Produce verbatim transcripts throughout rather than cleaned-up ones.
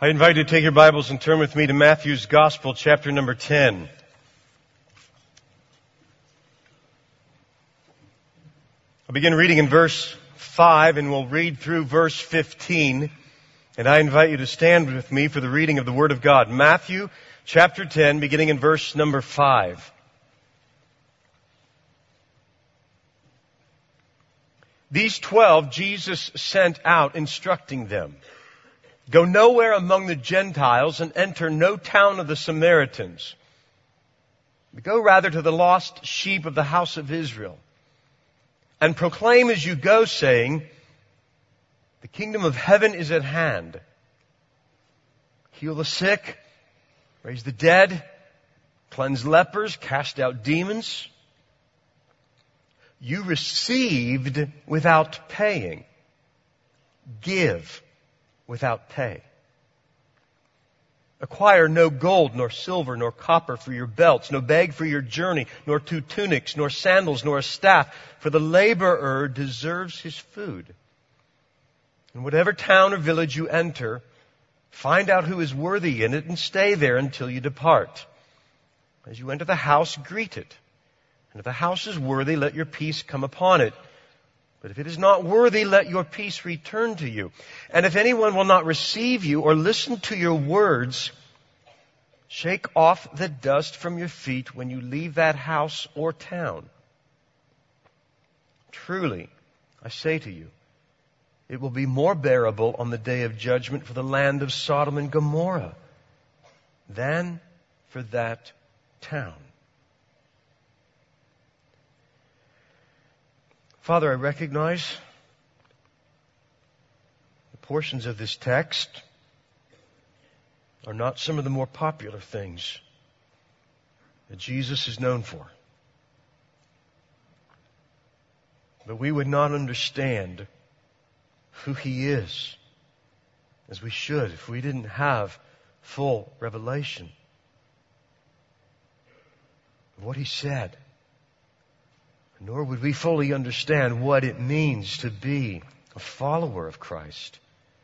I invite you to take your Bibles and turn with me to Matthew's Gospel, chapter number ten. I'll begin reading in verse five and we'll read through verse fifteen. And I invite you to stand with me for the reading of the Word of God. Matthew chapter ten, beginning in verse number five. These twelve Jesus sent out, instructing them, "Go nowhere among the Gentiles and enter no town of the Samaritans. But go rather to the lost sheep of the house of Israel. And proclaim as you go, saying, the kingdom of heaven is at hand. Heal the sick, raise the dead, cleanse lepers, cast out demons. You received without paying. Give without pay. Acquire no gold, nor silver, nor copper for your belts, no bag for your journey, nor two tunics, nor sandals, nor a staff, for the laborer deserves his food. In whatever town or village you enter, find out who is worthy in it and stay there until you depart. As you enter the house, greet it. And if the house is worthy, let your peace come upon it. But if it is not worthy, let your peace return to you. And if anyone will not receive you or listen to your words, shake off the dust from your feet when you leave that house or town. Truly, I say to you, it will be more bearable on the day of judgment for the land of Sodom and Gomorrah than for that town." Father, I recognize the portions of this text are not some of the more popular things that Jesus is known for. But we would not understand who He is as we should if we didn't have full revelation of what He said. Nor would we fully understand what it means to be a follower of Christ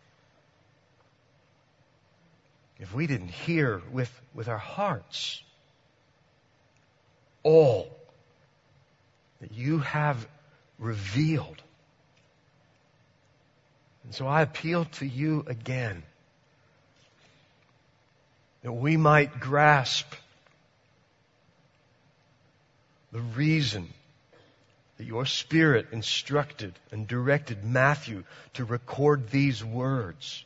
if we didn't hear with, with our hearts all that You have revealed. And so I appeal to You again that we might grasp the reason that Your Spirit instructed and directed Matthew to record these words.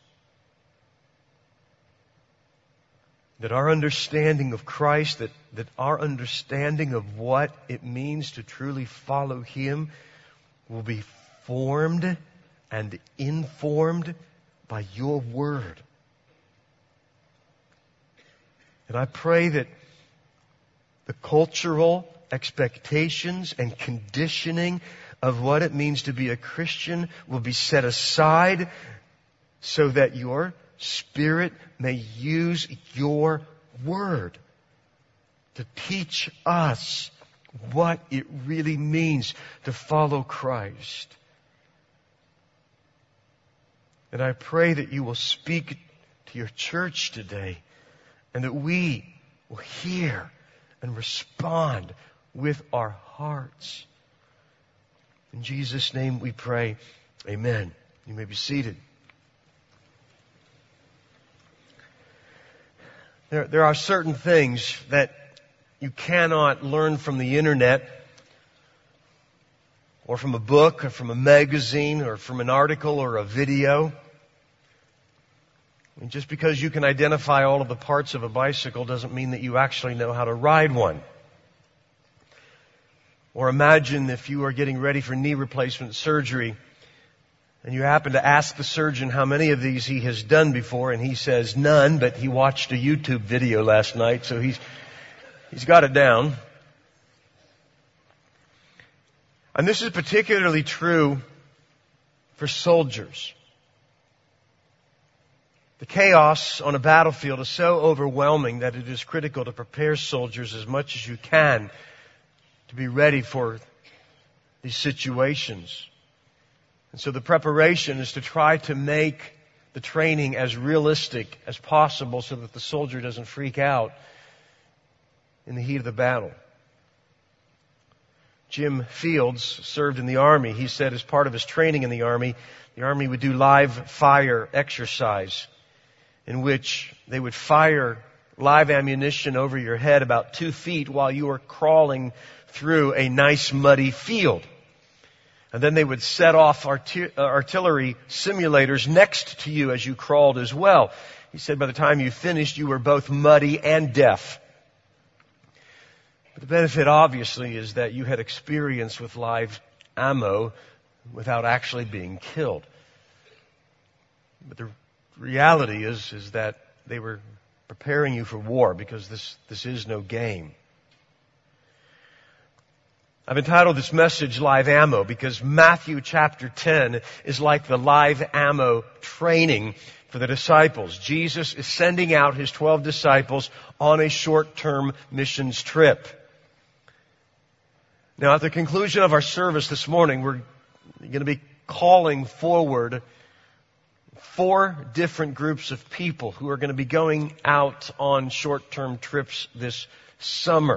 That our understanding of Christ, that, that our understanding of what it means to truly follow Him will be formed and informed by Your Word. And I pray that the cultural expectations and conditioning of what it means to be a Christian will be set aside so that Your Spirit may use Your Word to teach us what it really means to follow Christ. And I pray that You will speak to Your church today and that we will hear and respond with our hearts. In Jesus' name we pray. Amen. You may be seated. There, there are certain things that you cannot learn from the internet or from a book or from a magazine or from an article or a video. And just because you can identify all of the parts of a bicycle doesn't mean that you actually know how to ride one. Or imagine if you are getting ready for knee replacement surgery and you happen to ask the surgeon how many of these he has done before, and he says none, but he watched a YouTube video last night, so he's he's got it down. And this is particularly true for soldiers. The chaos on a battlefield is so overwhelming that it is critical to prepare soldiers as much as you can to be ready for these situations. And so the preparation is to try to make the training as realistic as possible so that the soldier doesn't freak out in the heat of the battle. Jim Fields served in the Army. He said as part of his training in the Army, the Army would do live fire exercise in which they would fire live ammunition over your head about two feet while you were crawling through a nice muddy field. And then they would set off arti- uh, artillery simulators next to you as you crawled as well. He said by the time you finished, you were both muddy and deaf. But the benefit, obviously, is that you had experience with live ammo without actually being killed. But the reality is, is that they were preparing you for war because this, this is no game. I've entitled this message Live Ammo because Matthew chapter ten is like the live ammo training for the disciples. Jesus is sending out His twelve disciples on a short-term missions trip. Now, at the conclusion of our service this morning, we're going to be calling forward four different groups of people who are going to be going out on short-term trips this summer.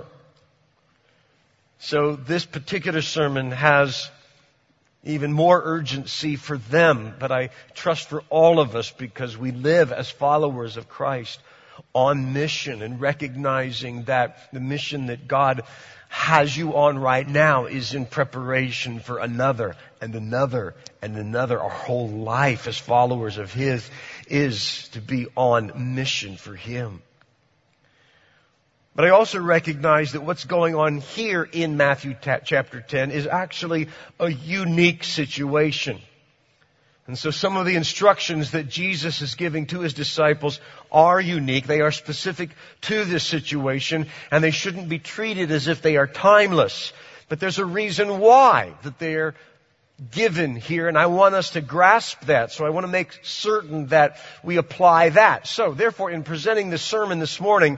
So this particular sermon has even more urgency for them, but I trust for all of us because we live as followers of Christ on mission and recognizing that the mission that God has you on right now is in preparation for another and another and another. Our whole life as followers of His is to be on mission for Him. But I also recognize that what's going on here in Matthew chapter ten is actually a unique situation. And so some of the instructions that Jesus is giving to His disciples are unique. They are specific to this situation, and they shouldn't be treated as if they are timeless. But there's a reason why that they are given here, and I want us to grasp that. So I want to make certain that we apply that. So therefore, in presenting the sermon this morning,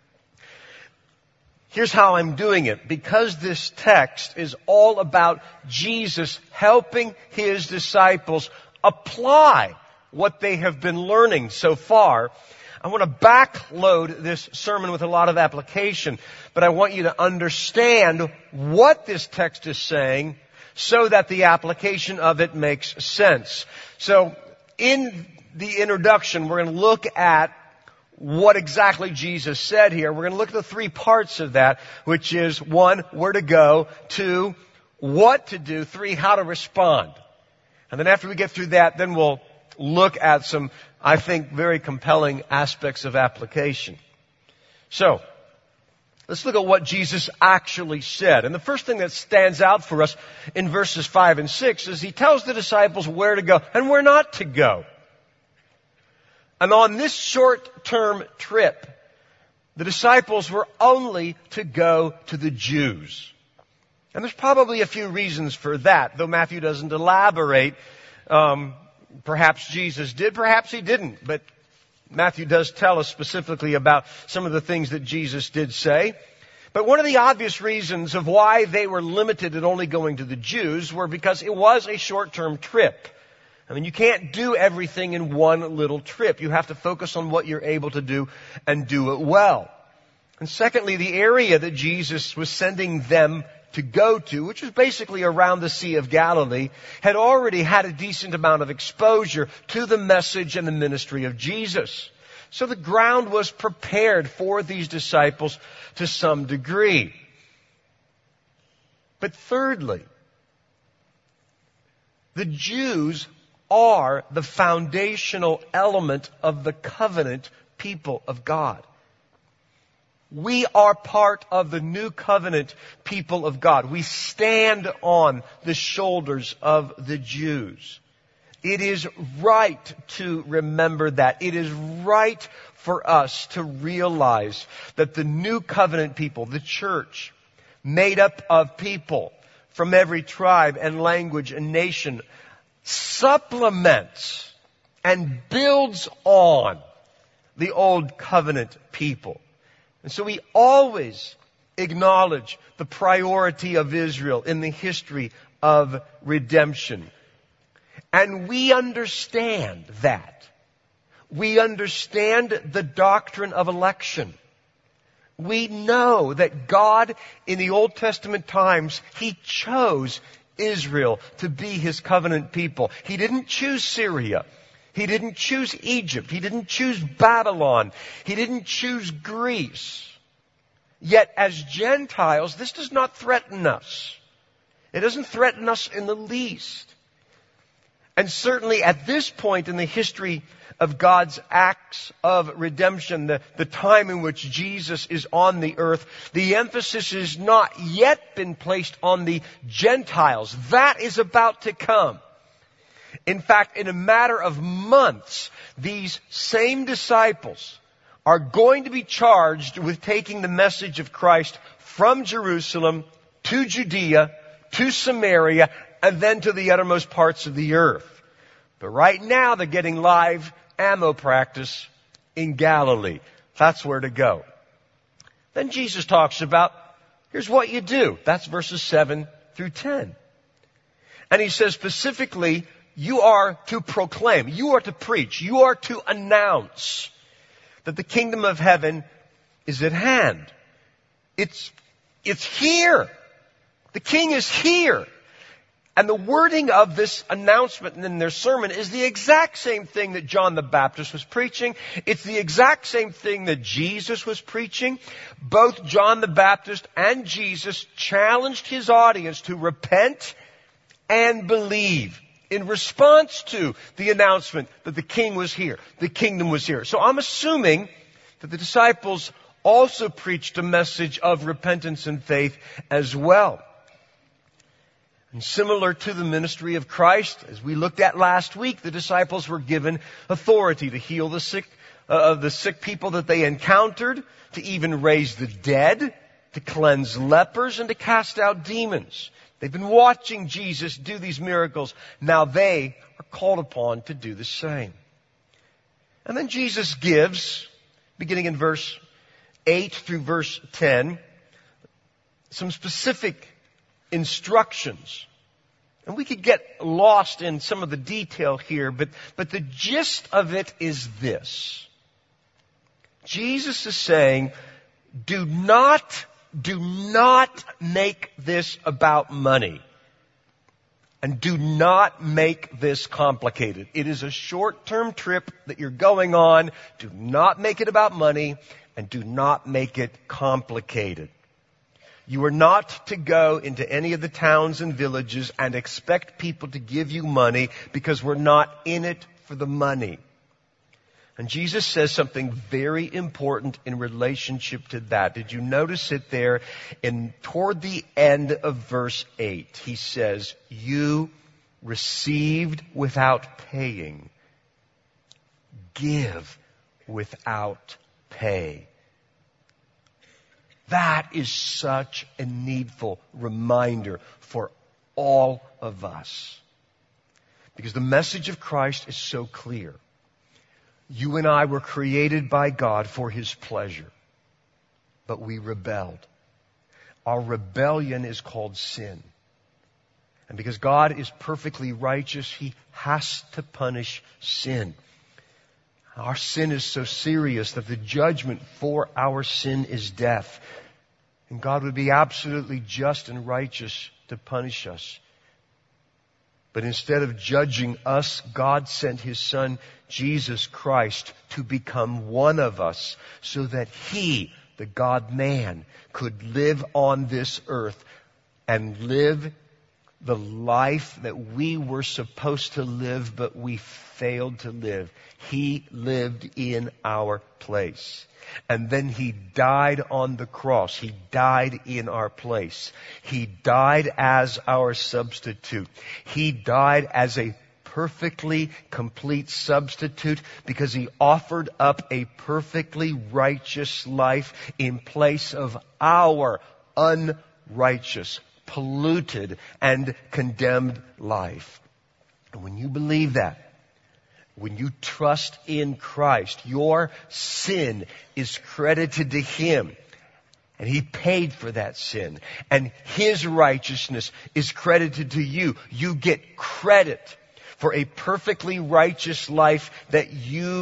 here's how I'm doing it. Because this text is all about Jesus helping His disciples apply what they have been learning so far, I want to backload this sermon with a lot of application, but I want you to understand what this text is saying so that the application of it makes sense. So in the introduction, we're going to look at what exactly Jesus said here. We're going to look at the three parts of that, which is one, where to go, two, what to do, three, how to respond. And then after we get through that, then we'll look at some, I think, very compelling aspects of application. So, let's look at what Jesus actually said. And the first thing that stands out for us in verses five and six is He tells the disciples where to go and where not to go. And on this short-term trip, the disciples were only to go to the Jews. And there's probably a few reasons for that, though Matthew doesn't elaborate. Um, perhaps Jesus did, perhaps He didn't. But Matthew does tell us specifically about some of the things that Jesus did say. But one of the obvious reasons of why they were limited in only going to the Jews were because it was a short-term trip. I mean, you can't do everything in one little trip. You have to focus on what you're able to do and do it well. And secondly, the area that Jesus was sending them to go to, which was basically around the Sea of Galilee, had already had a decent amount of exposure to the message and the ministry of Jesus. So the ground was prepared for these disciples to some degree. But thirdly, the Jews are the foundational element of the covenant people of God. We are part of the new covenant people of God. We stand on the shoulders of the Jews. It is right to remember that. It is right for us to realize that the new covenant people, the church, made up of people from every tribe and language and nation, supplements and builds on the old covenant people. And so we always acknowledge the priority of Israel in the history of redemption. And we understand that. we understand the doctrine of election. We know that God, in the Old Testament times, He chose Israel to be His covenant people. He didn't choose Syria. He didn't choose Egypt. He didn't choose Babylon. He didn't choose Greece. Yet as Gentiles, this does not threaten us. It doesn't threaten us in the least. And certainly at this point in the history of God's acts of redemption, the, the time in which Jesus is on the earth, the emphasis has not yet been placed on the Gentiles. That is about to come. In fact, in a matter of months, these same disciples are going to be charged with taking the message of Christ from Jerusalem to Judea, to Samaria, and then to the uttermost parts of the earth. But right now they're getting live ammo practice in Galilee. That's where to go. Then Jesus talks about, here's what you do. That's verses seven through ten. And He says specifically, you are to proclaim, you are to preach, you are to announce that the kingdom of heaven is at hand. It's, it's here. The King is here. And the wording of this announcement in their sermon is the exact same thing that John the Baptist was preaching. It's the exact same thing that Jesus was preaching. Both John the Baptist and Jesus challenged His audience to repent and believe in response to the announcement that the King was here, the kingdom was here. So I'm assuming that the disciples also preached a message of repentance and faith as well. And similar to the ministry of Christ, as we looked at last week, the disciples were given authority to heal the sick, uh, the sick people that they encountered, to even raise the dead, to cleanse lepers, and to cast out demons. They've been watching Jesus do these miracles. Now they are called upon to do the same. And then Jesus gives, beginning in verse eight through verse ten, some specific instructions. And we could get lost in some of the detail here, but, but the gist of it is this. Jesus is saying, do not, do not make this about money. And do not make this complicated. It is a short-term trip that you're going on. Do not make it about money, and do not make it complicated. You are not to go into any of the towns and villages and expect people to give you money, because we're not in it for the money. And Jesus says something very important in relationship to that. Did you notice it there? In toward the end of verse eight, He says, you received without paying. Give without pay. That is such a needful reminder for all of us. Because the message of Christ is so clear. You and I were created by God for His pleasure, but we rebelled. Our rebellion is called sin. And because God is perfectly righteous, He has to punish sin. Our sin is so serious that the judgment for our sin is death. And God would be absolutely just and righteous to punish us. But instead of judging us, God sent His Son, Jesus Christ, to become one of us so that He, the God-man, could live on this earth and live the life that we were supposed to live, but we failed to live. He lived in our place. And then He died on the cross. He died in our place. He died as our substitute. He died as a perfectly complete substitute because He offered up a perfectly righteous life in place of our unrighteous, polluted, and condemned life. And when you believe that, when you trust in Christ, your sin is credited to Him. And He paid for that sin. And His righteousness is credited to you. You get credit for a perfectly righteous life that you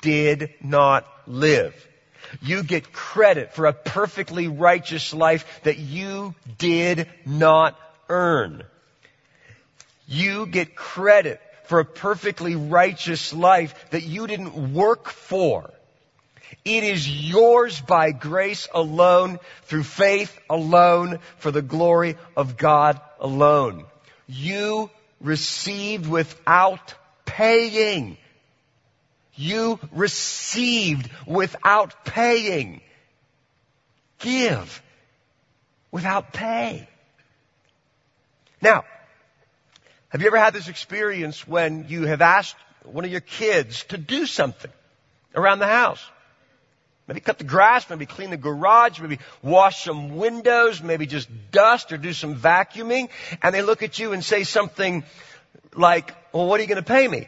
did not live. You get credit for a perfectly righteous life that you did not earn. You get credit for a perfectly righteous life that you didn't work for. It is yours by grace alone, through faith alone, for the glory of God alone. You received without paying. You received without paying. Give without pay. Now, have you ever had this experience when you have asked one of your kids to do something around the house? Maybe cut the grass, maybe clean the garage, maybe wash some windows, maybe just dust or do some vacuuming. And they look at you and say something like, well, what are you going to pay me?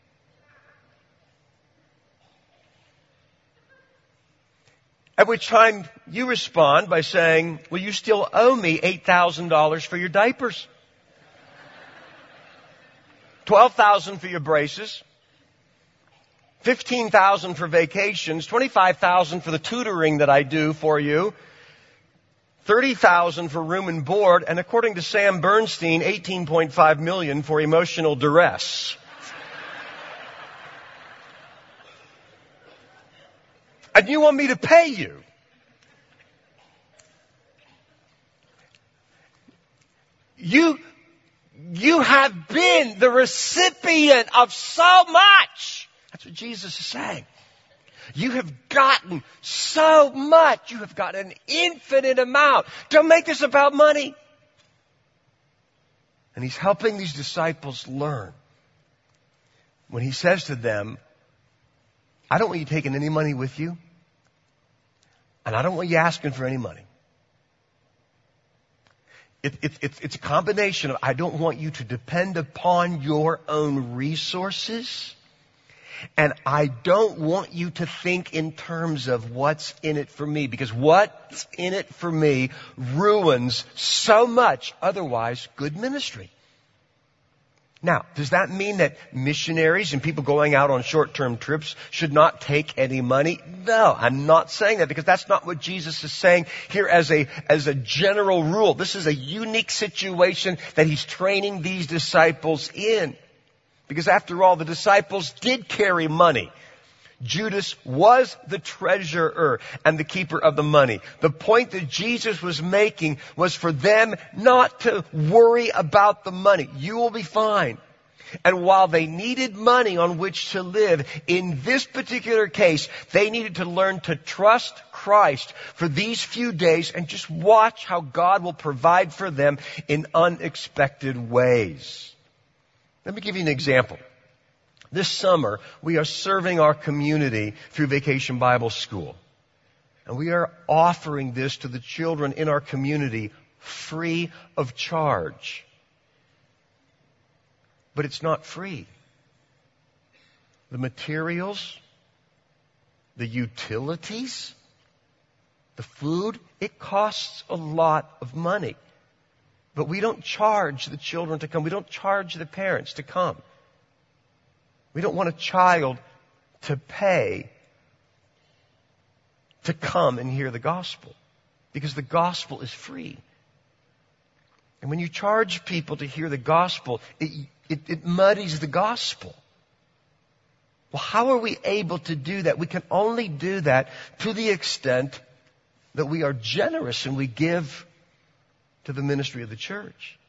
At which time you respond by saying, well, you still owe me eight thousand dollars for your diapers. twelve thousand dollars for your braces. fifteen thousand dollars for vacations. twenty-five thousand dollars for the tutoring that I do for you. thirty thousand dollars for room and board. And according to Sam Bernstein, eighteen point five million dollars for emotional duress. And you want me to pay you? You, you have been the recipient of so much. That's what Jesus is saying. You have gotten so much. You have got an infinite amount. Don't make this about money. And he's helping these disciples learn. When he says to them, I don't want you taking any money with you. And I don't want you asking for any money. It, it, it, it's a combination of I don't want you to depend upon your own resources. And I don't want you to think in terms of what's in it for me. Because what's in it for me ruins so much otherwise good ministry. Now, does that mean that missionaries and people going out on short-term trips should not take any money? No, I'm not saying that because that's not what Jesus is saying here as a, as a general rule. This is a unique situation that he's training these disciples in. Because after all, the disciples did carry money. Judas was the treasurer and the keeper of the money. The point that Jesus was making was for them not to worry about the money. You will be fine. And while they needed money on which to live, in this particular case, they needed to learn to trust Christ for these few days and just watch how God will provide for them in unexpected ways. Let me give you an example. This summer, we are serving our community through Vacation Bible School. And we are offering this to the children in our community free of charge. But it's not free. The materials, the utilities, the food, it costs a lot of money. But we don't charge the children to come. We don't charge the parents to come. We don't want a child to pay to come and hear the gospel. Because the gospel is free. And when you charge people to hear the gospel, it, it, it muddies the gospel. Well, how are we able to do that? We can only do that to the extent that we are generous and we give to the ministry of the church.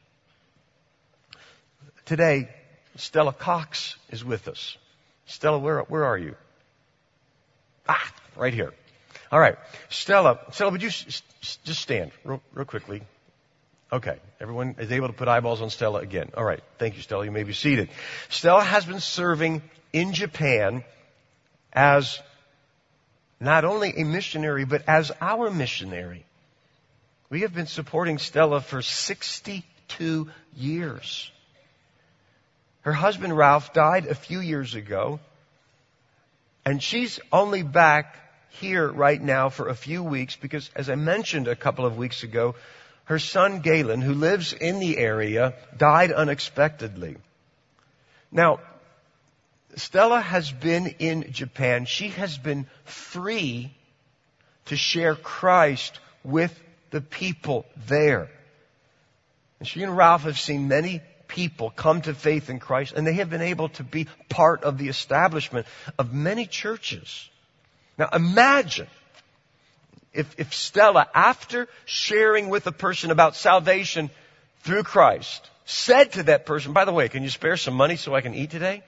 Today, Stella Cox is with us. Stella, where, where are you? Ah, right here. All right. Stella, Stella, would you s- s- just stand real, real quickly? Okay. Everyone is able to put eyeballs on Stella again. All right. Thank you, Stella. You may be seated. Stella has been serving in Japan as not only a missionary, but as our missionary. We have been supporting Stella for sixty-two years. Her husband, Ralph, died a few years ago. And she's only back here right now for a few weeks because, as I mentioned a couple of weeks ago, her son, Galen, who lives in the area, died unexpectedly. Now, Stella has been in Japan. She has been free to share Christ with the people there. And she and Ralph have seen many people come to faith in Christ, and they have been able to be part of the establishment of many churches. Now imagine if, if Stella, after sharing with a person about salvation through Christ, said to that person, by the way, can you spare some money so I can eat today?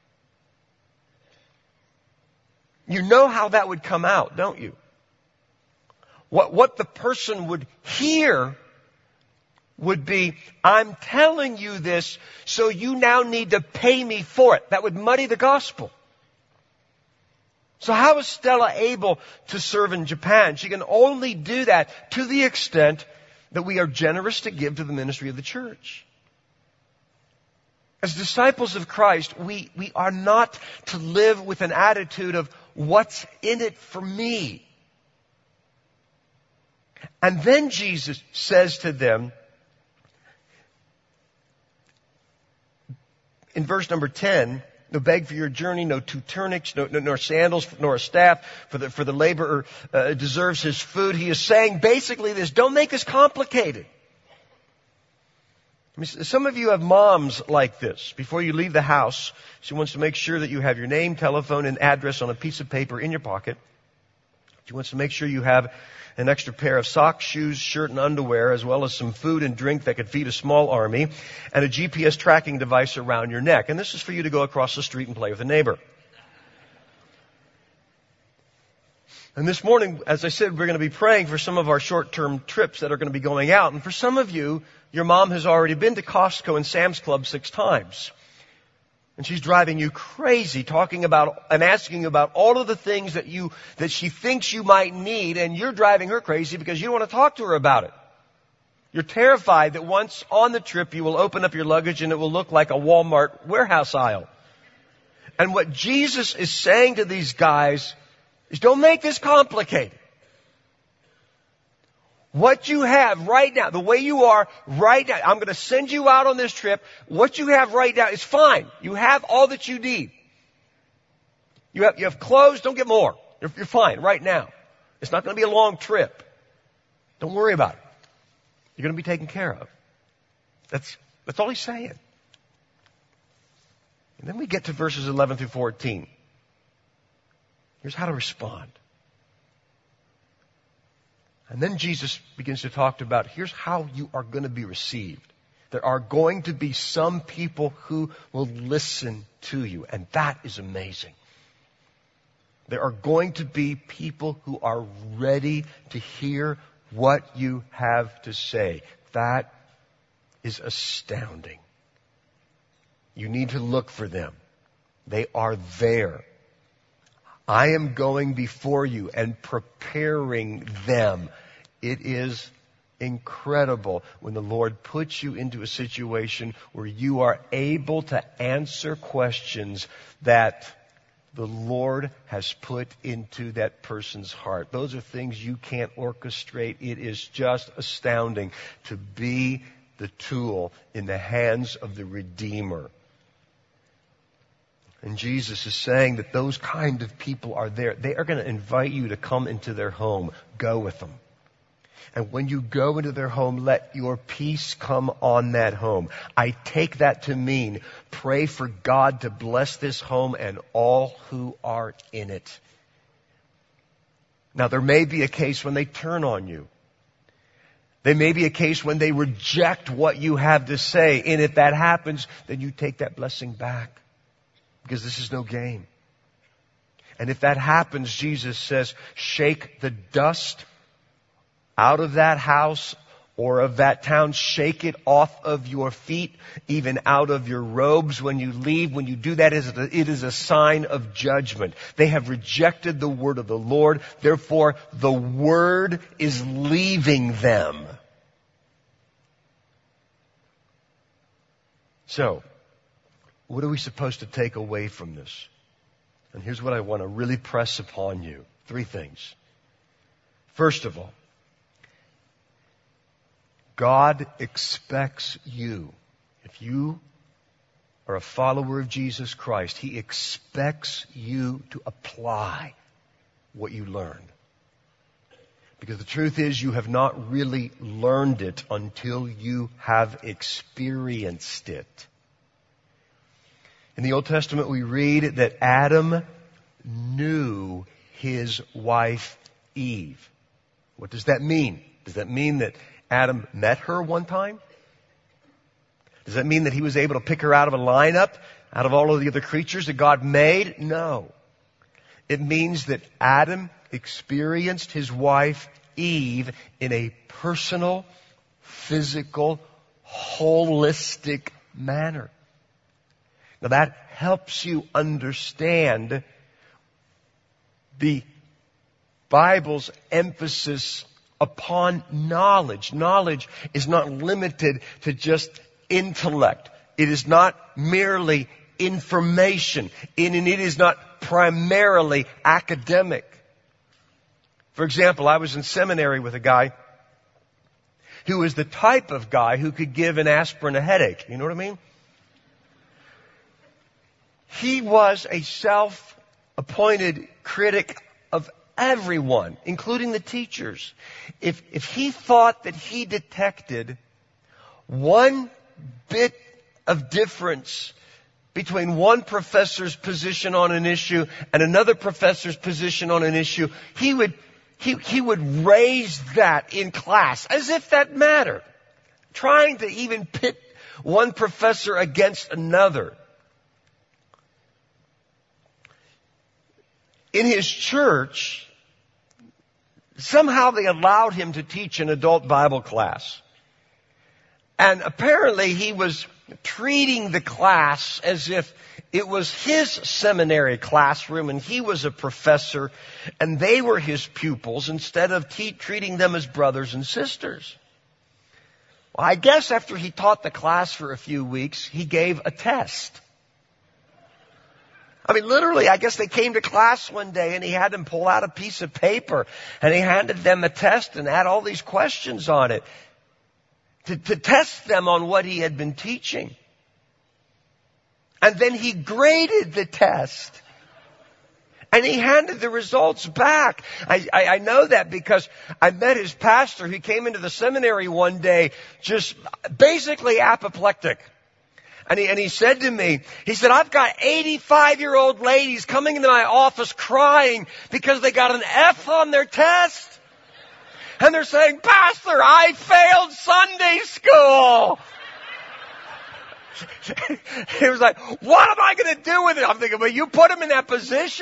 You know how that would come out, don't you? What, what the person would hear would be, I'm telling you this, so you now need to pay me for it. That would muddy the gospel. So how is Stella able to serve in Japan? She can only do that to the extent that we are generous to give to the ministry of the church. As disciples of Christ, we, we are not to live with an attitude of, what's in it for me? And then Jesus says to them, in verse number ten, no bag for your journey, no two tunics, no, no, nor sandals, nor a staff, for the, for the laborer uh, deserves his food. He is saying basically this, don't make this complicated. I mean, some of you have moms like this. Before you leave the house, she wants to make sure that you have your name, telephone, and address on a piece of paper in your pocket. She wants to make sure you have an extra pair of socks, shoes, shirt, and underwear, as well as some food and drink that could feed a small army, and a G P S tracking device around your neck. And this is for you to go across the street and play with a neighbor. And this morning, as I said, we're going to be praying for some of our short-term trips that are going to be going out. And for some of you, your mom has already been to Costco and Sam's Club six times. And she's driving you crazy, talking about and asking you about all of the things that you, that she thinks you might need, and you're driving her crazy because you don't want to talk to her about it. You're terrified that once on the trip you will open up your luggage and it will look like a Walmart warehouse aisle. And what Jesus is saying to these guys is, don't make this complicated. What you have right now, the way you are right now, I'm going to send you out on this trip. What you have right now is fine. You have all that you need. You have, you have clothes, don't get more. You're, you're fine right now. It's not going to be a long trip. Don't worry about it. You're going to be taken care of. That's, that's all he's saying. And then we get to verses eleven through fourteen. Here's how to respond. And then Jesus begins to talk about, here's how you are going to be received. There are going to be some people who will listen to you, and that is amazing. There are going to be people who are ready to hear what you have to say. That is astounding. You need to look for them. They are there. I am going before you and preparing them. It is incredible when the Lord puts you into a situation where you are able to answer questions that the Lord has put into that person's heart. Those are things you can't orchestrate. It is just astounding to be the tool in the hands of the Redeemer. And Jesus is saying that those kind of people are there. They are going to invite you to come into their home. Go with them. And when you go into their home, let your peace come on that home. I take that to mean pray for God to bless this home and all who are in it. Now, there may be a case when they turn on you. There may be a case when they reject what you have to say. And if that happens, then you take that blessing back. Because this is no game. And if that happens, Jesus says, shake the dust out of that house or of that town. Shake it off of your feet, even out of your robes when you leave. When you do that, it is a sign of judgment. They have rejected the word of the Lord. Therefore, the word is leaving them. So, what are we supposed to take away from this? And here's what I want to really press upon you. Three things. First of all, God expects you, if you are a follower of Jesus Christ, He expects you to apply what you learn. Because the truth is, you have not really learned it until you have experienced it. In the Old Testament, we read that Adam knew his wife Eve. What does that mean? Does that mean that Adam met her one time? Does that mean that he was able to pick her out of a lineup, out of all of the other creatures that God made? No. It means that Adam experienced his wife Eve in a personal, physical, holistic manner. Now that helps you understand the Bible's emphasis upon knowledge. Knowledge is not limited to just intellect. It is not merely information. And it is not primarily academic. For example, I was in seminary with a guy who was the type of guy who could give an aspirin a headache. You know what I mean? He was a self-appointed critic of everyone, including the teachers. If, if he thought that he detected one bit of difference between one professor's position on an issue and another professor's position on an issue, he would, he, he would raise that in class as if that mattered, trying to even pit one professor against another. In his church, somehow they allowed him to teach an adult Bible class. And apparently he was treating the class as if it was his seminary classroom and he was a professor and they were his pupils instead of te- treating them as brothers and sisters. Well, I guess after he taught the class for a few weeks, he gave a test. I mean, literally, I guess they came to class one day and he had them pull out a piece of paper and he handed them a test and had all these questions on it to, to test them on what he had been teaching. And then he graded the test and he handed the results back. I, I, I know that because I met his pastor. He came into the seminary one day just basically apoplectic. And he, and he said to me, he said, I've got eighty-five-year-old ladies coming into my office crying because they got an F on their test. And they're saying, Pastor, I failed Sunday school. He was like, what am I going to do with it? I'm thinking, well, you put him in that position.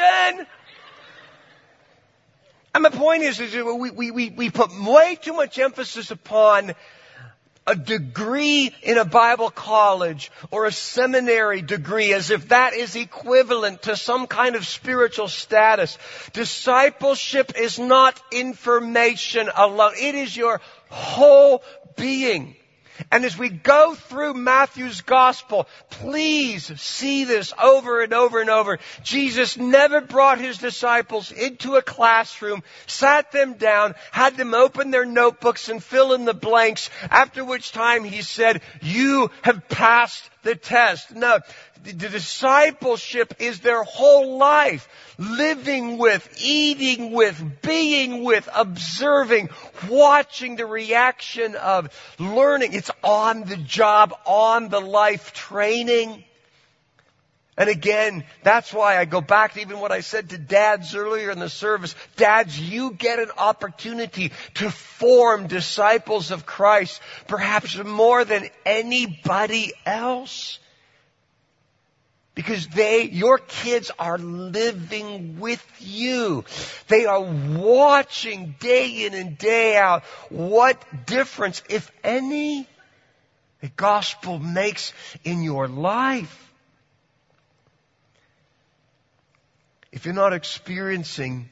And my point is, is we, we, we, we put way too much emphasis upon a degree in a Bible college or a seminary degree as if that is equivalent to some kind of spiritual status. Discipleship is not information alone. It is your whole being. And as we go through Matthew's gospel, please see this over and over and over. Jesus never brought his disciples into a classroom, sat them down, had them open their notebooks and fill in the blanks, after which time he said, you have passed the test. No, the discipleship is their whole life. Living with, eating with, being with, observing, watching the reaction of, learning. It's on the job, on the life training. And again, that's why I go back to even what I said to dads earlier in the service. Dads, you get an opportunity to form disciples of Christ, perhaps more than anybody else. Because they, your kids are living with you. They are watching day in and day out what difference, if any, the gospel makes in your life. If you're not experiencing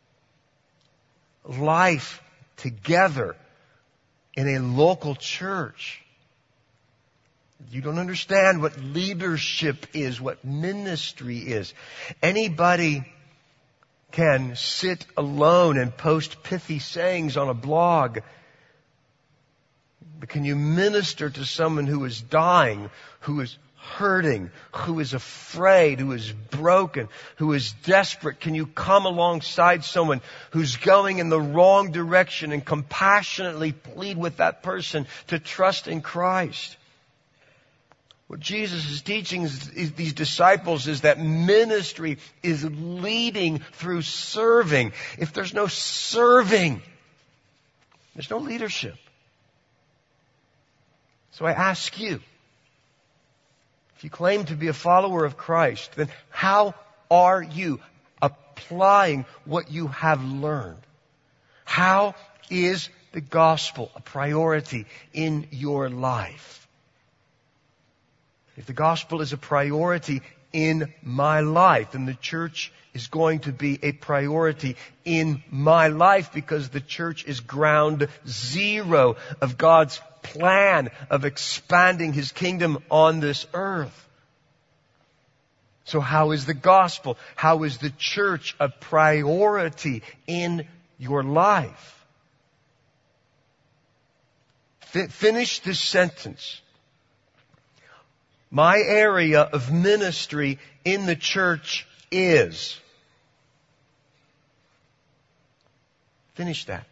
life together in a local church, you don't understand what leadership is, what ministry is. Anybody can sit alone and post pithy sayings on a blog. But can you minister to someone who is dying, who is hurting, who is afraid, who is broken, who is desperate? Can you come alongside someone who's going in the wrong direction and compassionately plead with that person to trust in Christ? What Jesus is teaching these disciples is that ministry is leading through serving. If there's no serving, there's no leadership. So I ask you, if you claim to be a follower of Christ, then how are you applying what you have learned? How is the gospel a priority in your life? If the gospel is a priority in my life, then the church is going to be a priority in my life, because the church is ground zero of God's plan of expanding His kingdom on this earth. So how is the gospel? How is the church a priority in your life? F- finish this sentence. My area of ministry in the church is. Finish that.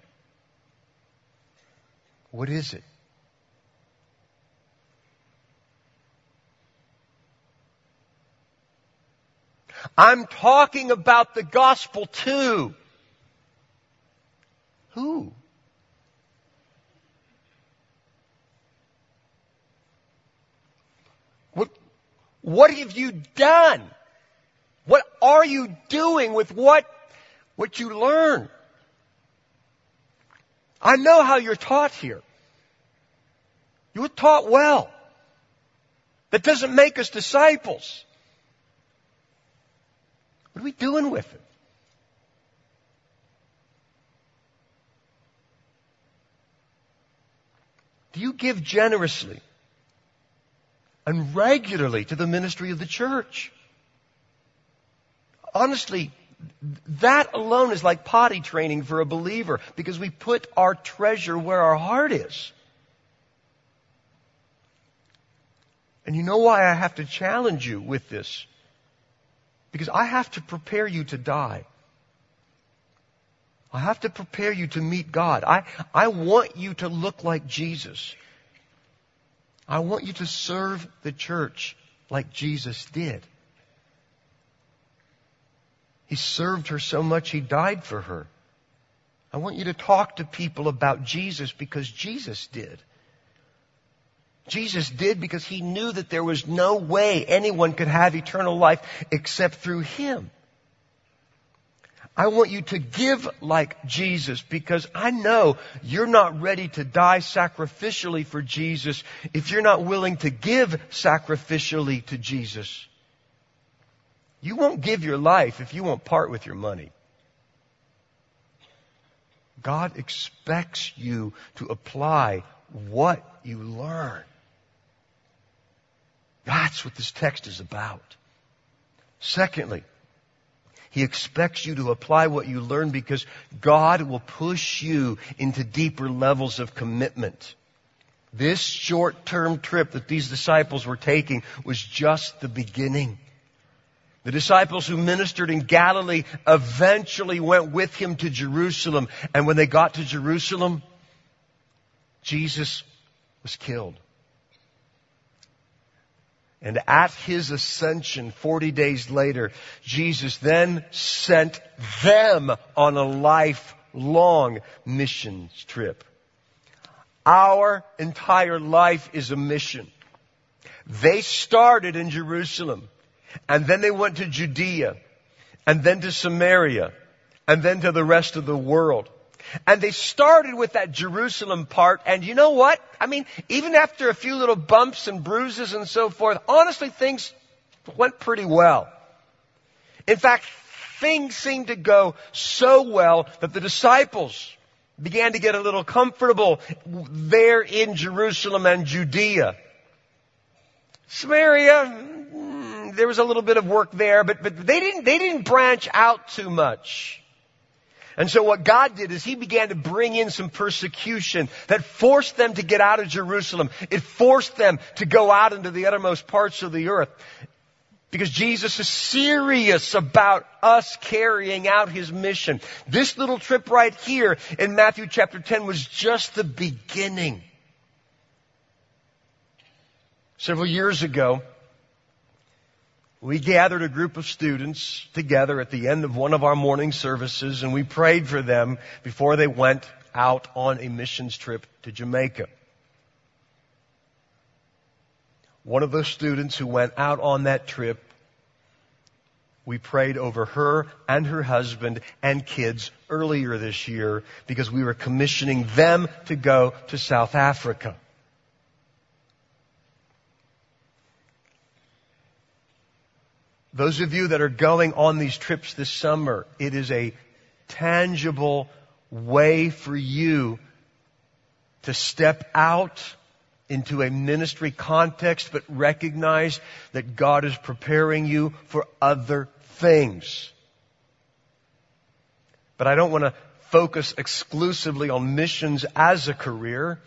What is it? I'm talking about the gospel too. Who? What, what have you done? What are you doing with what, what you learn? I know how you're taught here. You were taught well. That doesn't make us disciples. What are we doing with it? Do you give generously and regularly to the ministry of the church? Honestly, that alone is like potty training for a believer, because we put our treasure where our heart is. And you know why I have to challenge you with this? Because I have to prepare you to die. I have to prepare you to meet God. I, I want you to look like Jesus. I want you to serve the church like Jesus did. He served her so much, He died for her. I want you to talk to people about Jesus because Jesus did. Jesus did because He knew that there was no way anyone could have eternal life except through Him. I want you to give like Jesus, because I know you're not ready to die sacrificially for Jesus if you're not willing to give sacrificially to Jesus. You won't give your life if you won't part with your money. God expects you to apply what you learn. That's what this text is about. Secondly, He expects you to apply what you learn because God will push you into deeper levels of commitment. This short-term trip that these disciples were taking was just the beginning. The disciples who ministered in Galilee eventually went with Him to Jerusalem. And when they got to Jerusalem, Jesus was killed. And at His ascension, forty days later, Jesus then sent them on a lifelong missions trip. Our entire life is a mission. They started in Jerusalem, and then they went to Judea, and then to Samaria, and then to the rest of the world. And they started with that Jerusalem part, and you know what? I mean, even after a few little bumps and bruises and so forth, honestly, things went pretty well. In fact, things seemed to go so well that the disciples began to get a little comfortable there in Jerusalem and Judea. Samaria, there was a little bit of work there, but, but they didn't, they didn't branch out too much. And so what God did is He began to bring in some persecution that forced them to get out of Jerusalem. It forced them to go out into the uttermost parts of the earth. Because Jesus is serious about us carrying out His mission. This little trip right here in Matthew chapter ten was just the beginning. Several years ago, we gathered a group of students together at the end of one of our morning services, and we prayed for them before they went out on a missions trip to Jamaica. One of those students who went out on that trip, we prayed over her and her husband and kids earlier this year because we were commissioning them to go to South Africa. Those of you that are going on these trips this summer, it is a tangible way for you to step out into a ministry context, but recognize that God is preparing you for other things. But I don't want to focus exclusively on missions as a career.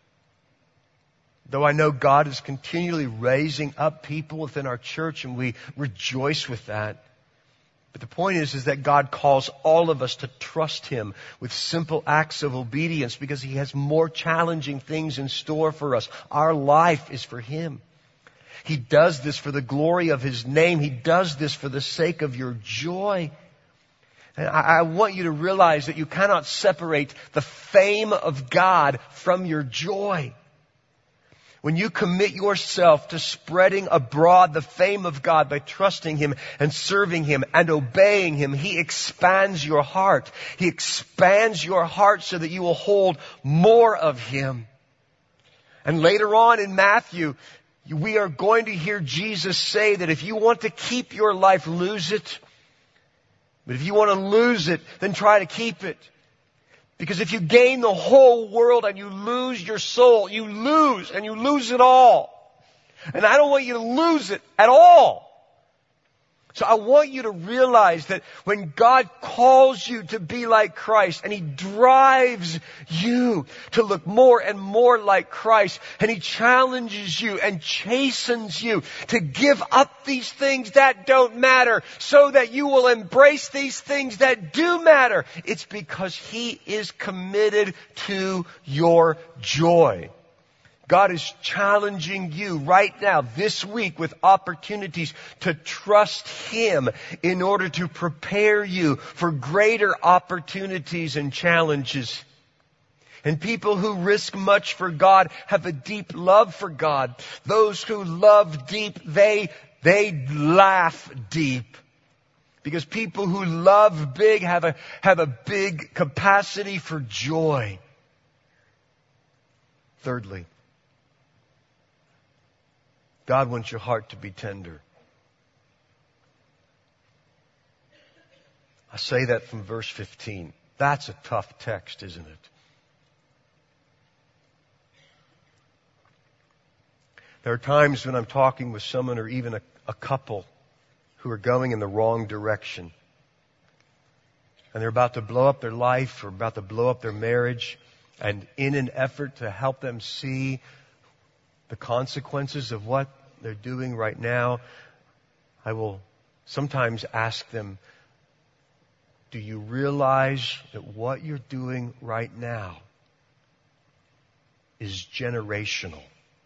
Though I know God is continually raising up people within our church, and we rejoice with that. But the point is, is that God calls all of us to trust Him with simple acts of obedience because He has more challenging things in store for us. Our life is for Him. He does this for the glory of His name. He does this for the sake of your joy. And I, I want you to realize that you cannot separate the fame of God from your joy. When you commit yourself to spreading abroad the fame of God by trusting Him and serving Him and obeying Him, He expands your heart. He expands your heart so that you will hold more of Him. And later on in Matthew, we are going to hear Jesus say that if you want to keep your life, lose it. But if you want to lose it, then try to keep it. Because if you gain the whole world and you lose your soul, you lose and you lose it all. And I don't want you to lose it at all. So I want you to realize that when God calls you to be like Christ and He drives you to look more and more like Christ and He challenges you and chastens you to give up these things that don't matter so that you will embrace these things that do matter, it's because He is committed to your joy. God is challenging you right now, this week, with opportunities to trust Him in order to prepare you for greater opportunities and challenges. And people who risk much for God have a deep love for God. Those who love deep, they, they laugh deep. Because people who love big have a, have a big capacity for joy. Thirdly, God wants your heart to be tender. I say that from verse fifteen. That's a tough text, isn't it? There are times when I'm talking with someone or even a, a couple who are going in the wrong direction. And they're about to blow up their life or about to blow up their marriage. And in an effort to help them see the consequences of what they're doing right now, I will sometimes ask them, do you realize that what you're doing right now is generational?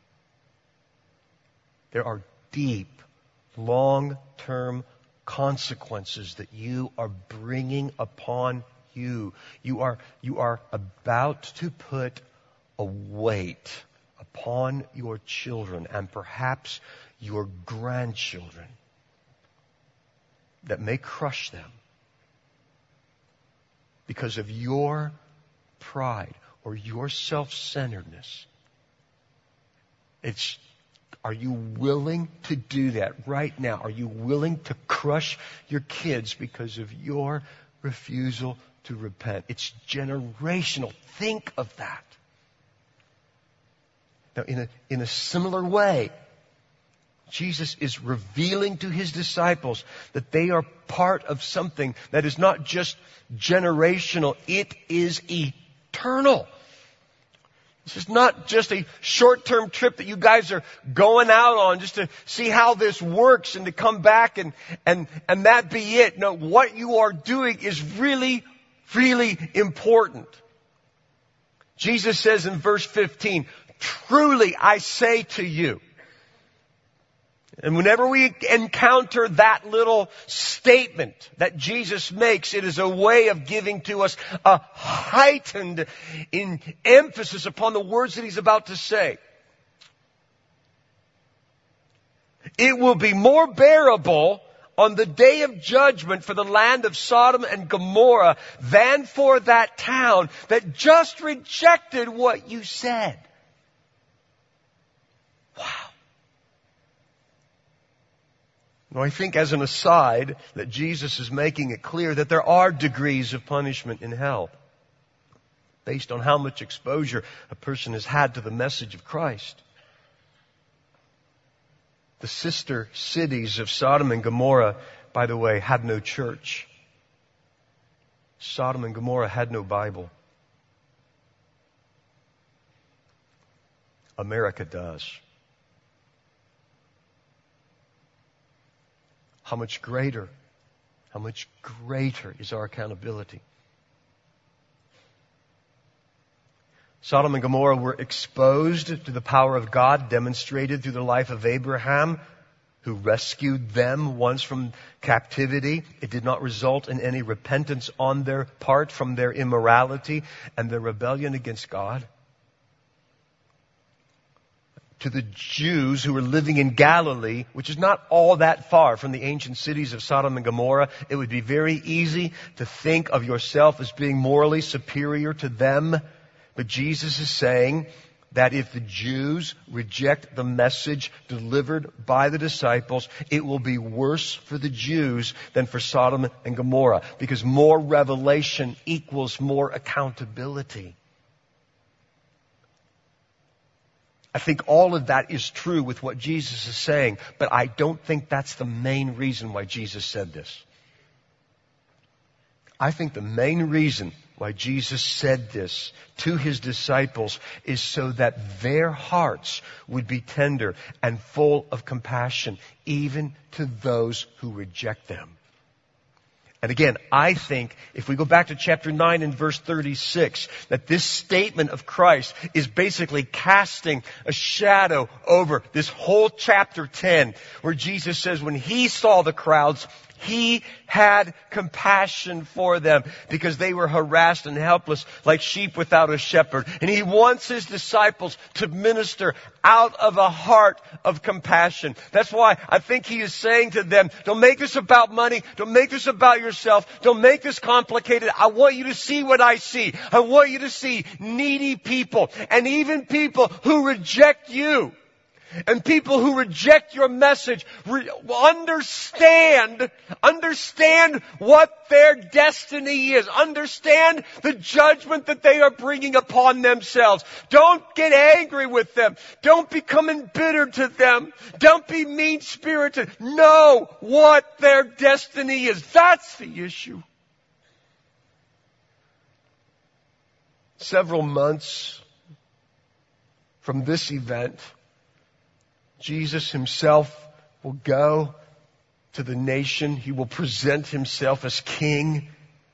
There are deep, long-term consequences that you are bringing upon you. You are, you are about to put a weight upon your children and perhaps your grandchildren that may crush them because of your pride or your self-centeredness. It's, are you willing to do that right now? Are you willing to crush your kids because of your refusal to repent? It's generational. Think of that. Now, in a, in a similar way, Jesus is revealing to his disciples that they are part of something that is not just generational, it is eternal. This is not just a short-term trip that you guys are going out on just to see how this works and to come back and, and, and that be it. No, what you are doing is really, really important. Jesus says in verse fifteen, truly I say to you. And whenever we encounter that little statement that Jesus makes, it is a way of giving to us a heightened in emphasis upon the words that he's about to say. It will be more bearable on the day of judgment for the land of Sodom and Gomorrah than for that town that just rejected what you said. Wow. Now, I think as an aside that Jesus is making it clear that there are degrees of punishment in hell based on how much exposure a person has had to the message of Christ. The sister cities of Sodom and Gomorrah, by the way, had no church. Sodom and Gomorrah had no Bible. America does. How much greater, how much greater is our accountability? Sodom and Gomorrah were exposed to the power of God, demonstrated through the life of Abraham, who rescued them once from captivity. It did not result in any repentance on their part from their immorality and their rebellion against God. To the Jews who were living in Galilee, which is not all that far from the ancient cities of Sodom and Gomorrah, it would be very easy to think of yourself as being morally superior to them. But Jesus is saying that if the Jews reject the message delivered by the disciples, it will be worse for the Jews than for Sodom and Gomorrah, because more revelation equals more accountability. I think all of that is true with what Jesus is saying, but I don't think that's the main reason why Jesus said this. I think the main reason why Jesus said this to his disciples is so that their hearts would be tender and full of compassion, even to those who reject them. And again, I think if we go back to chapter nine and verse thirty-six, that this statement of Christ is basically casting a shadow over this whole chapter ten, where Jesus says when he saw the crowds, he had compassion for them because they were harassed and helpless like sheep without a shepherd. And he wants his disciples to minister out of a heart of compassion. That's why I think he is saying to them, don't make this about money. Don't make this about yourself. Don't make this complicated. I want you to see what I see. I want you to see needy people and even people who reject you. And people who reject your message, re- understand, understand what their destiny is. Understand the judgment that they are bringing upon themselves. Don't get angry with them. Don't become embittered to them. Don't be mean-spirited. Know what their destiny is. That's the issue. Several months from this event, Jesus himself will go to the nation. He will present himself as king.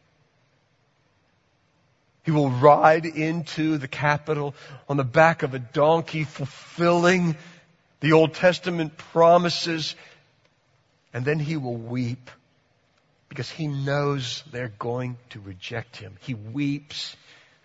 He will ride into the capital on the back of a donkey, fulfilling the Old Testament promises. And then he will weep because he knows they're going to reject him. He weeps.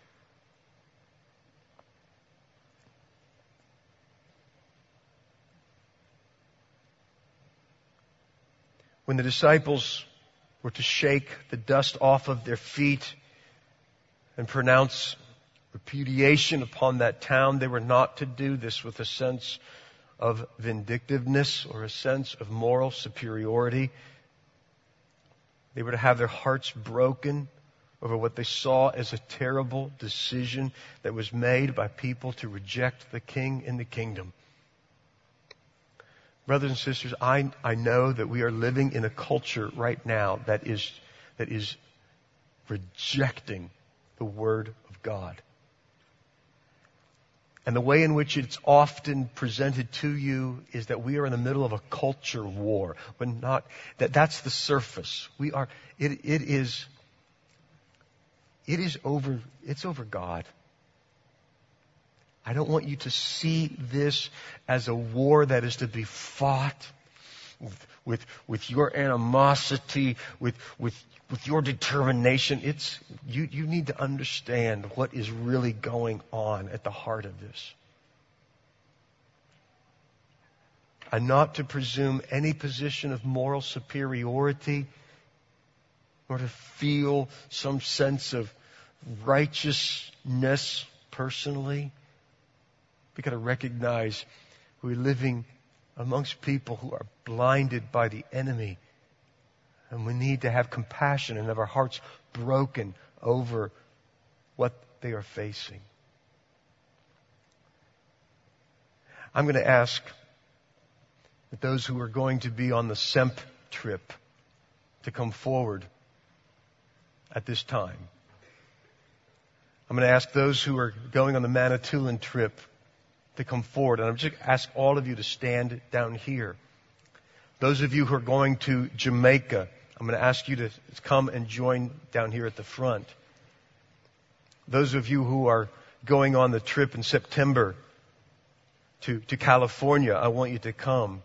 When the disciples were to shake the dust off of their feet and pronounce repudiation upon that town, they were not to do this with a sense of vindictiveness or a sense of moral superiority. They were to have their hearts broken over what they saw as a terrible decision that was made by people to reject the King in the kingdom. Brothers and sisters, I, I know that we are living in a culture right now that is, that is rejecting the Word of God. And the way in which it's often presented to you is that we are in the middle of a culture war. But not, that that's the surface. We are, it, it is, it is over, it's over God. I don't want you to see this as a war that is to be fought with, with, with your animosity, with, with, with your determination. It's, you, you need to understand what is really going on at the heart of this. And not to presume any position of moral superiority, or to feel some sense of righteousness personally. We've got to recognize we're living amongst people who are blinded by the enemy. And we need to have compassion and have our hearts broken over what they are facing. I'm going to ask that those who are going to be on the S E M P trip to come forward at this time. I'm going to ask those who are going on the Manitoulin trip to come forward. And I'm just ask all of you to stand down here. Those of you who are going to Jamaica, I'm going to ask you to come and join down here at the front. Those of you who are going on the trip in September to, to California, I want you to come.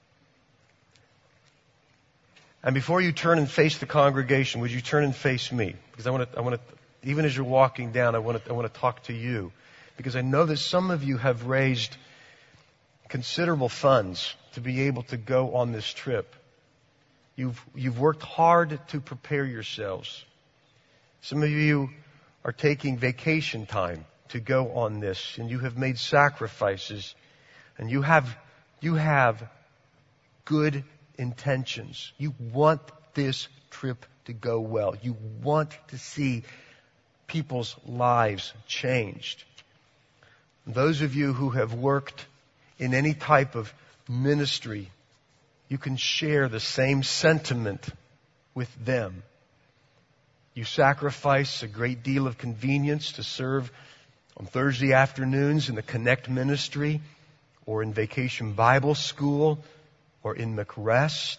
And before you turn and face the congregation, would you turn and face me? Because I want to, I want to, even as you're walking down, I want to, I want to talk to you. Because I know that some of you have raised considerable funds to be able to go on this trip. You've, you've worked hard to prepare yourselves. Some of you are taking vacation time to go on this, and you have made sacrifices, and you have, you have good intentions. You want this trip to go well. You want to see people's lives changed. Those of you who have worked in any type of ministry, you can share the same sentiment with them. You sacrifice a great deal of convenience to serve on Thursday afternoons in the Connect ministry, or in Vacation Bible School, or in McRest.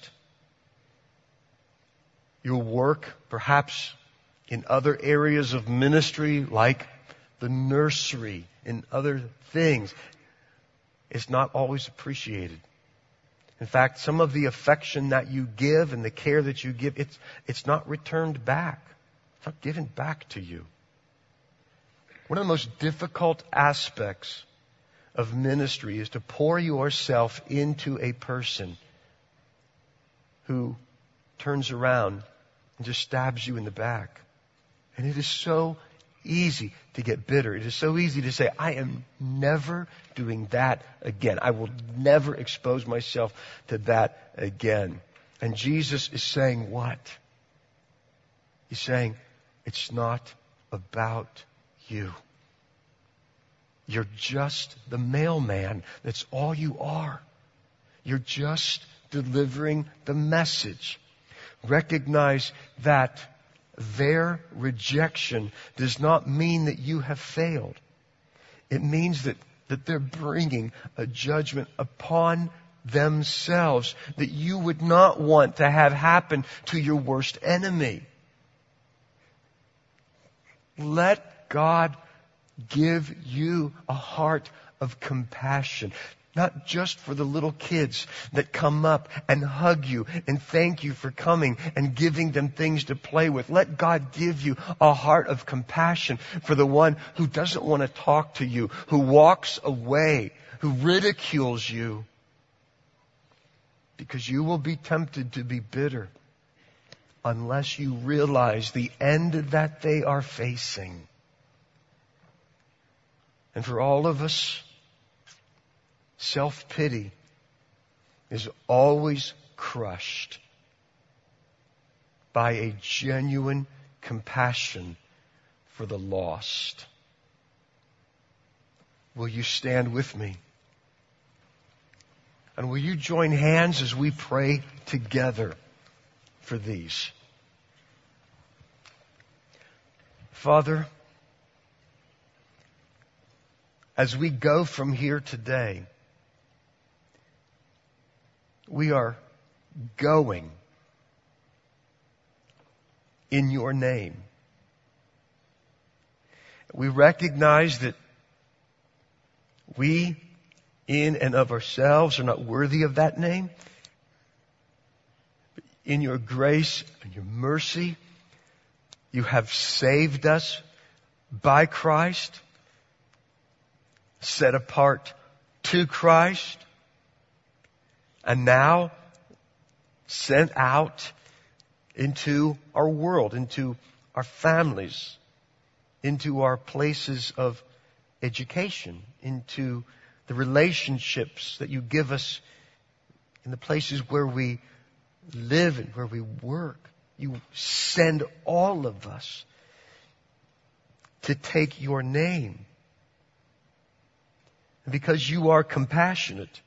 You'll work perhaps in other areas of ministry like the nursery and other things. It's not always appreciated. In fact, some of the affection that you give and the care that you give, it's, it's not returned back. It's not given back to you. One of the most difficult aspects of ministry is to pour yourself into a person who turns around and just stabs you in the back. And it is so easy to get bitter. It is so easy to say, I am never doing that again. I will never expose myself to that again. And Jesus is saying what? He's saying, it's not about you. You're just the mailman. That's all you are. You're just delivering the message. Recognize that their rejection does not mean that you have failed. It means that, that they're bringing a judgment upon themselves that you would not want to have happen to your worst enemy. Let God give you a heart of compassion. Not just for the little kids that come up and hug you and thank you for coming and giving them things to play with. Let God give you a heart of compassion for the one who doesn't want to talk to you, who walks away, who ridicules you. Because you will be tempted to be bitter unless you realize the end that they are facing. And for all of us, self-pity is always crushed by a genuine compassion for the lost. Will you stand with me? And will you join hands as we pray together for these? Father, as we go from here today, we are going in your name. We recognize that we, in and of ourselves, are not worthy of that name. But in your grace and your mercy, you have saved us by Christ, set apart to Christ, and now sent out into our world, into our families, into our places of education, into the relationships that you give us in the places where we live and where we work. You send all of us to take your name. And because you are compassionate,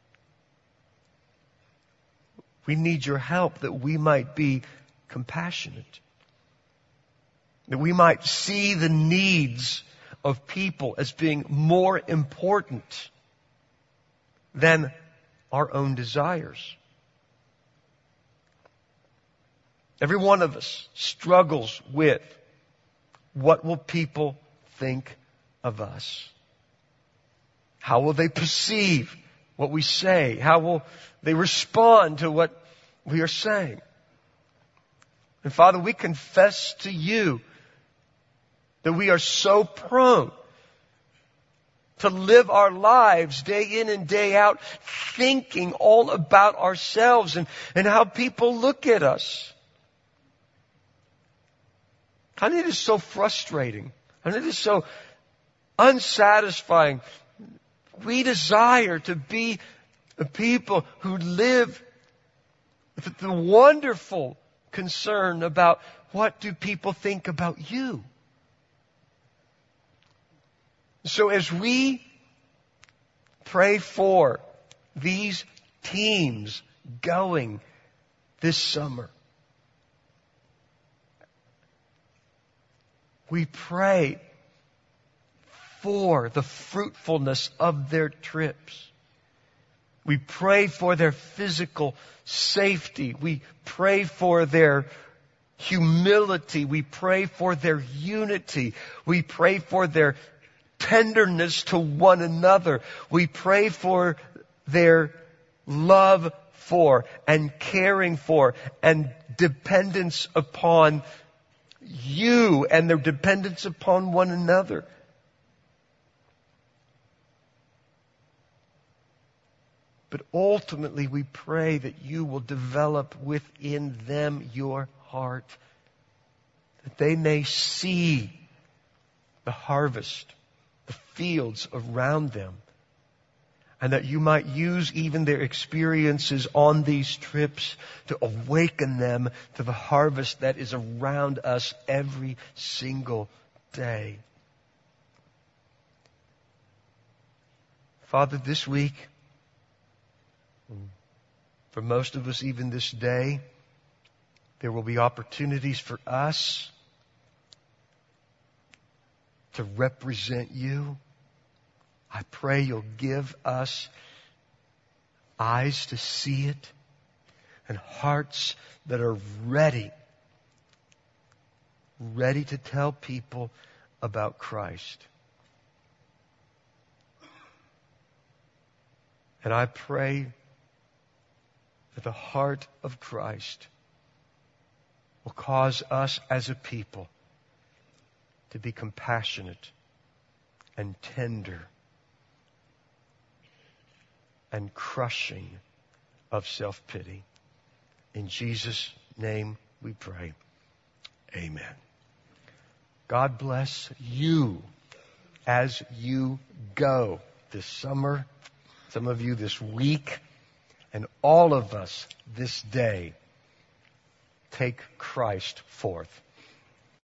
we need your help that we might be compassionate. That we might see the needs of people as being more important than our own desires. Every one of us struggles with what will people think of us? How will they perceive what we say? How will they respond to what we are saying? And Father, we confess to you that we are so prone to live our lives day in and day out thinking all about ourselves and, and how people look at us. And it is so frustrating. And it is so unsatisfying. We desire to be a people who live with the wonderful concern about what do people think about you. So as we pray for these teams going this summer, we pray for the fruitfulness of their trips. We pray for their physical safety. We pray for their humility. We pray for their unity. We pray for their tenderness to one another. We pray for their love for and caring for and dependence upon you and their dependence upon one another. But ultimately we pray that you will develop within them your heart, that they may see the harvest, the fields around them, and that you might use even their experiences on these trips to awaken them to the harvest that is around us every single day. Father, this week, for most of us even this day, there will be opportunities for us to represent you. I pray you'll give us eyes to see it and hearts that are ready, ready to tell people about Christ. And I pray that the heart of Christ will cause us as a people to be compassionate and tender and crushing of self-pity. In Jesus' name we pray. Amen. God bless you as you go this summer, some of you this week, and all of us this day. Take Christ forth.